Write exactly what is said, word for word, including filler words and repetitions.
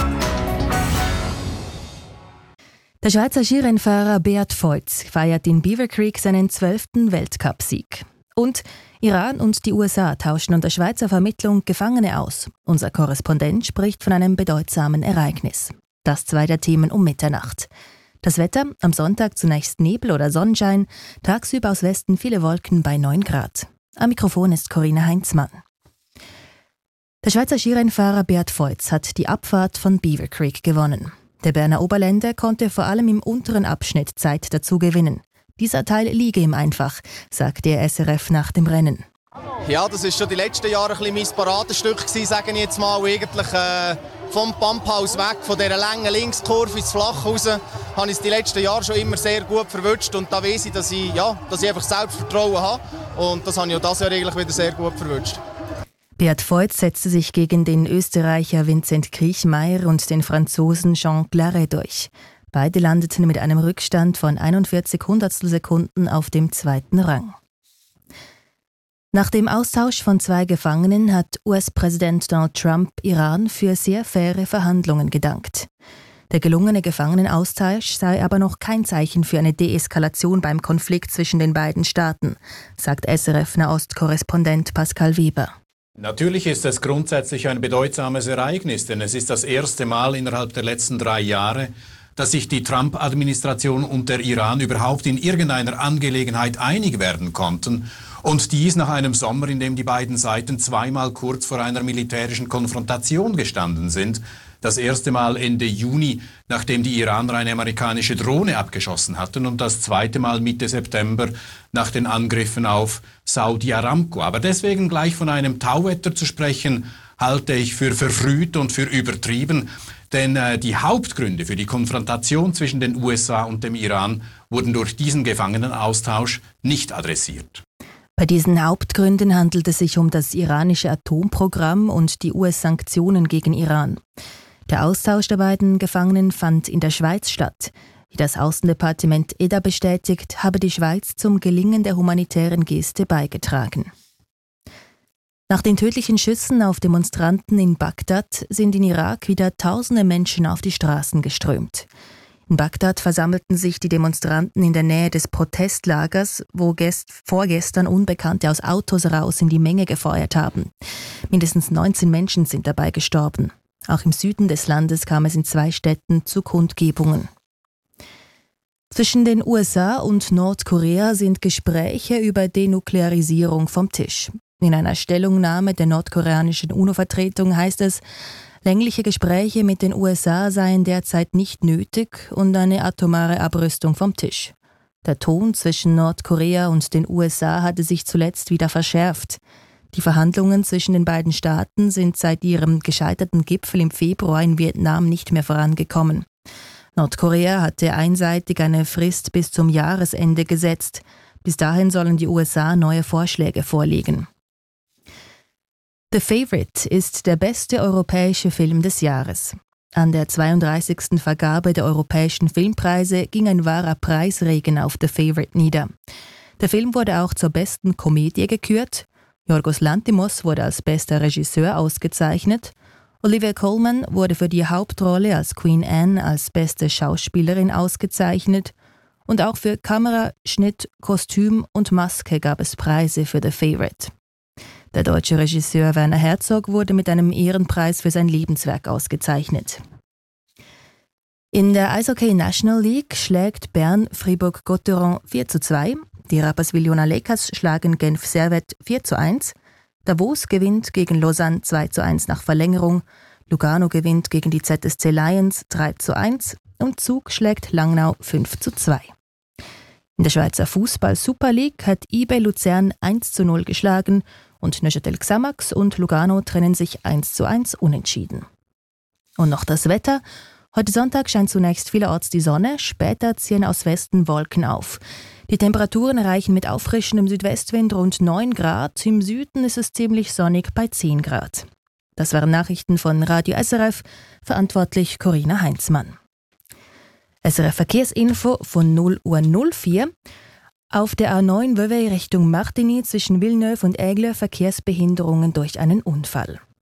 Der Schweizer Skirennfahrer Beat Feuz feiert in Beaver Creek seinen zwölften Weltcupsieg. Und Iran und die U S A tauschen unter Schweizer Vermittlung Gefangene aus. Unser Korrespondent spricht von einem bedeutsamen Ereignis. Das zwei der Themen um Mitternacht. Das Wetter, am Sonntag zunächst Nebel oder Sonnenschein, tagsüber aus Westen viele Wolken bei neun Grad. Am Mikrofon ist Corinna Heinzmann. Der Schweizer Skirennfahrer Beat Feuz hat die Abfahrt von Beaver Creek gewonnen. Der Berner Oberländer konnte vor allem im unteren Abschnitt Zeit dazu gewinnen. Dieser Teil liege ihm einfach, sagte der S R F nach dem Rennen. Ja, das war schon die letzten Jahre ein bisschen mein Paradestück gewesen, sage ich jetzt mal. Eigentlich äh, vom Pumphaus weg, von dieser langen Linkskurve ins Flach raus, habe ich es die letzten Jahre schon immer sehr gut verwünscht. Und da weiss ich, dass ich, ja, dass ich einfach Selbstvertrauen habe. Und das habe ich auch dieses Jahr eigentlich wieder sehr gut verwünscht. Beat Feuz setzte sich gegen den Österreicher Vincent Kriechmayr und den Franzosen Jean Claret durch. Beide landeten mit einem Rückstand von einundvierzig Hundertstel Sekunden auf dem zweiten Rang. Nach dem Austausch von zwei Gefangenen hat U S-Präsident Donald Trump Iran für sehr faire Verhandlungen gedankt. Der gelungene Gefangenenaustausch sei aber noch kein Zeichen für eine Deeskalation beim Konflikt zwischen den beiden Staaten, sagt S R F-Nahost-Korrespondent Pascal Weber. Natürlich ist es grundsätzlich ein bedeutsames Ereignis, denn es ist das erste Mal innerhalb der letzten drei Jahre, dass sich die Trump-Administration und der Iran überhaupt in irgendeiner Angelegenheit einig werden konnten. Und dies nach einem Sommer, in dem die beiden Seiten zweimal kurz vor einer militärischen Konfrontation gestanden sind. Das erste Mal Ende Juni, nachdem die Iraner eine amerikanische Drohne abgeschossen hatten, und das zweite Mal Mitte September nach den Angriffen auf Saudi Aramco. Aber deswegen gleich von einem Tauwetter zu sprechen, halte ich für verfrüht und für übertrieben. Denn äh, die Hauptgründe für die Konfrontation zwischen den U S A und dem Iran wurden durch diesen Gefangenenaustausch nicht adressiert. Bei diesen Hauptgründen handelt es sich um das iranische Atomprogramm und die U S-Sanktionen gegen Iran. Der Austausch der beiden Gefangenen fand in der Schweiz statt. Wie das Außendepartement E D A bestätigt, habe die Schweiz zum Gelingen der humanitären Geste beigetragen. Nach den tödlichen Schüssen auf Demonstranten in Bagdad sind in Irak wieder tausende Menschen auf die Straßen geströmt. In Bagdad versammelten sich die Demonstranten in der Nähe des Protestlagers, wo gest- vorgestern Unbekannte aus Autos raus in die Menge gefeuert haben. Mindestens neunzehn Menschen sind dabei gestorben. Auch im Süden des Landes kam es in zwei Städten zu Kundgebungen. Zwischen den U S A und Nordkorea sind Gespräche über Denuklearisierung vom Tisch. In einer Stellungnahme der nordkoreanischen UNO-Vertretung heißt es, längliche Gespräche mit den U S A seien derzeit nicht nötig und eine atomare Abrüstung vom Tisch. Der Ton zwischen Nordkorea und den U S A hatte sich zuletzt wieder verschärft. Die Verhandlungen zwischen den beiden Staaten sind seit ihrem gescheiterten Gipfel im Februar in Vietnam nicht mehr vorangekommen. Nordkorea hatte einseitig eine Frist bis zum Jahresende gesetzt. Bis dahin sollen die U S A neue Vorschläge vorlegen. The Favourite ist der beste europäische Film des Jahres. An der zweiunddreißigsten Vergabe der europäischen Filmpreise ging ein wahrer Preisregen auf The Favourite nieder. Der Film wurde auch zur besten Komödie gekürt. Yorgos Lanthimos wurde als bester Regisseur ausgezeichnet. Olivia Colman wurde für die Hauptrolle als Queen Anne als beste Schauspielerin ausgezeichnet. Und auch für Kamera, Schnitt, Kostüm und Maske gab es Preise für The Favourite. Der deutsche Regisseur Werner Herzog wurde mit einem Ehrenpreis für sein Lebenswerk ausgezeichnet. In der Eishockey National League schlägt Bern Fribourg-Gotteron vier zu zwei. Die Rapperswil-Jona Lakers schlagen Genf Servette vier zu eins. Davos gewinnt gegen Lausanne zwei zu eins nach Verlängerung. Lugano gewinnt gegen die Z S C Lions drei zu eins. Und Zug schlägt Langnau fünf zu zwei. In der Schweizer Fußball-Super League hat I B Luzern eins zu null geschlagen und Neuchâtel Xamax und Lugano trennen sich eins zu eins unentschieden. Und noch das Wetter. Heute Sonntag scheint zunächst vielerorts die Sonne, später ziehen aus Westen Wolken auf. Die Temperaturen erreichen mit auffrischendem Südwestwind rund neun Grad, im Süden ist es ziemlich sonnig bei zehn Grad. Das waren Nachrichten von Radio S R F, verantwortlich Corinna Heinzmann. S R F Verkehrsinfo von null Uhr null vier. Auf der A neun Vevey Richtung Martigny zwischen Villeneuve und Aigle Verkehrsbehinderungen durch einen Unfall.